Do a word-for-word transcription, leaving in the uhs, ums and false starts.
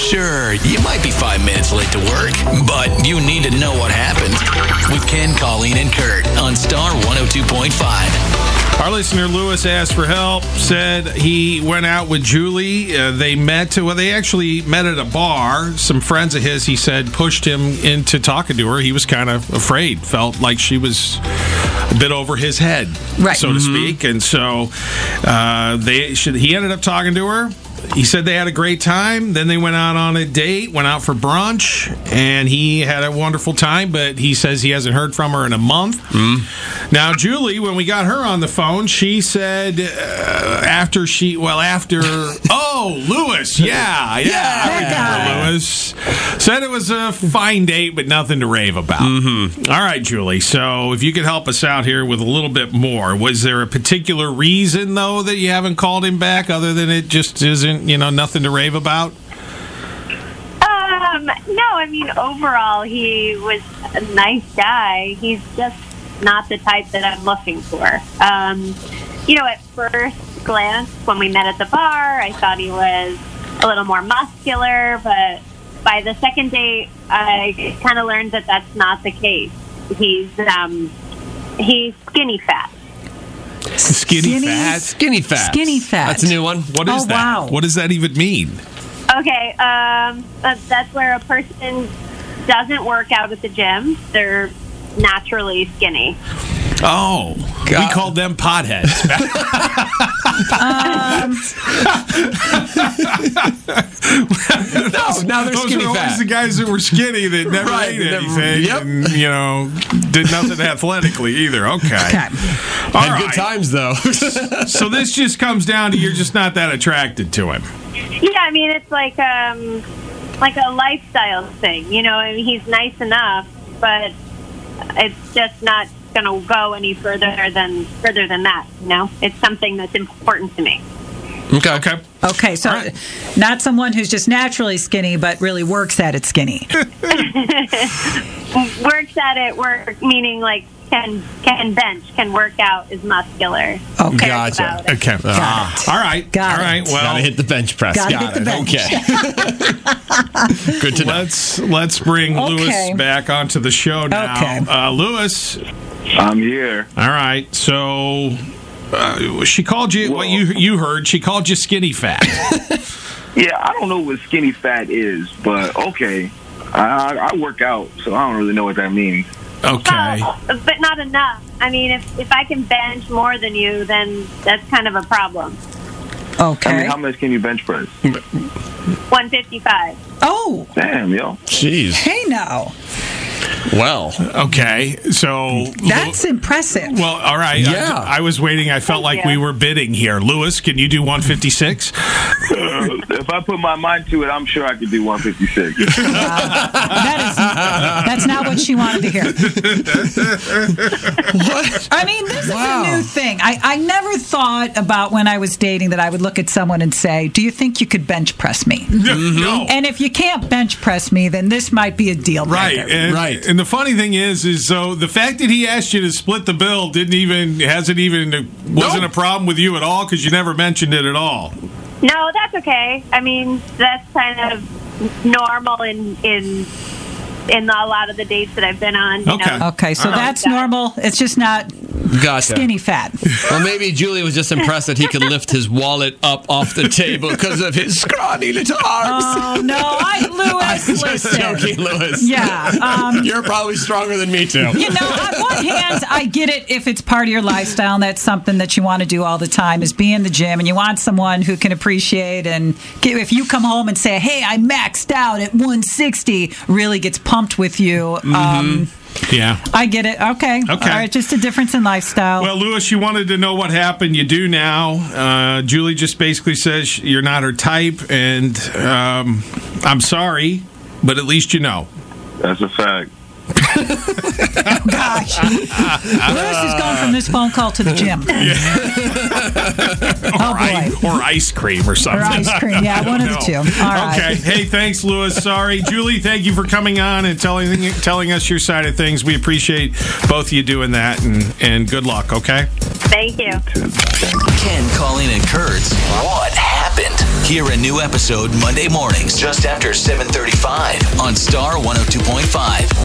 Sure, you might be five minutes late to work, but you need to know what happened. With Ken, Colleen, and Kurt on Star one oh two point five. Our listener Lewis asked for help, said he went out with Julie. Uh, they met, well, they actually met at a bar. Some friends of his, he said, pushed him into talking to her. He was kind of afraid, felt like she was a bit over his head, right. so to speak. And so uh, they should, he ended up talking to her. He said they had a great time. Then they went out on a date, went out for brunch, and he had a wonderful time, but he says he hasn't heard from her in a month. Mm. Now, Julie, when we got her on the phone, she said uh, after she, well, after, oh, Lewis, yeah, yeah, yeah I remember Lewis. Said it was a fine date, but nothing to rave about. Mm-hmm. All right, Julie, so if you could help us out here with a little bit more. Was there a particular reason, though, that you haven't called him back, other than it just isn't, you know, nothing to rave about? Um, no, I mean, overall, he was a nice guy. He's just not the type that I'm looking for. Um, you know, at first glance, when we met at the bar, I thought he was a little more muscular, but by the second date, I kind of learned that that's not the case. He's, um, he's skinny fat. Skinny, Skinny fat? Skinny fat. Skinny fat. That's a new one. What is Oh, that? wow. What does that even mean? Okay, um, that- that's where a person doesn't work out at the gym. They're naturally skinny. Oh, God. we called them potheads. um, No, now they're Those skinny were always fat. the guys that were skinny that never Right, ate never- anything yep. and, you know, did nothing athletically either. Okay. okay. All Had right. good times, though. So this just comes down to you're just not that attracted to him. Yeah, I mean, it's like um, like a lifestyle thing. You know, I mean, he's nice enough, but it's just not going to go any further than further than that. You know, it's something that's important to me. Okay. Okay. Okay, so All right. not someone who's just naturally skinny, but really works at it skinny. Works at it, work meaning like can can bench, can work out, is muscular. Okay. Cares Gotcha. about it. Okay. Got it. All right. Got All right. it. Well, Gotta hit the bench press. Gotta Got hit the it. bench. Okay. Good to know. let's let's bring Okay. Lewis back onto the show now. Okay. Uh, Lewis. I'm here. All right. So uh, she called you. What you you heard? She called you skinny fat. Yeah, I don't know what skinny fat is, but okay. I, I work out, so I don't really know what that means. Okay. Well, but not enough. I mean, if if I can bench more than you, then that's kind of a problem. Okay. I mean, how much can you bench press? one fifty-five. Oh, Damn, yo. Jeez. hey now. Well. Okay. So That's impressive. well, all right. Yeah. I, I was waiting. I felt Thank like you. we were bidding here. Lewis, can you do one fifty-six? Uh, if I put my mind to it, I'm sure I could do one fifty-six. That is, that's not what she wanted to hear. What? I mean, this Wow. is a new thing. I, I never thought about when I was dating that I would look at someone and say, do you think you could bench press me? No. And if you can't bench press me, then this might be a deal Right, breaker. and, Right. And the funny thing is, is so the fact that he asked you to split the bill didn't even hasn't even wasn't a problem with you at all because you never mentioned it at all. No, that's okay. I mean, that's kind of normal in in in a lot of the dates that I've been on. You Okay. know. Okay, so All right. that's normal. It's just not Gotcha. skinny fat. Well, maybe Julie was just impressed that he could lift his wallet up off the table because of his scrawny little arms. Oh, no. I, Lewis, I'm just listen. joking, Lewis. Yeah. Um, You're probably stronger than me, too. You know, on one hand, I get it if it's part of your lifestyle and that's something that you want to do all the time is be in the gym and you want someone who can appreciate and give, if you come home and say, hey, I maxed out at one sixty, really gets pumped with you. Um, Yeah. I get it. Okay. Okay. All right. Just a difference in lifestyle. Well, Lewis, you wanted to know what happened. You do now. Uh, Julie just basically says you're not her type, and um, I'm sorry, but at least you know. That's a fact. Gosh. Lewis is going from this phone call to the gym. Oh, or, I- boy. or ice cream or something. Or ice cream. Yeah, I don't one of the know. two. All right. Okay. Hey, thanks, Lewis. Sorry. Julie, thank you for coming on and telling telling us your side of things. We appreciate both of you doing that, and, and good luck, okay? Thank Thank you. Ken, Colleen, and Kurt's What Happened? Hear a new episode Monday mornings just after seven thirty-five on Star one oh two point five.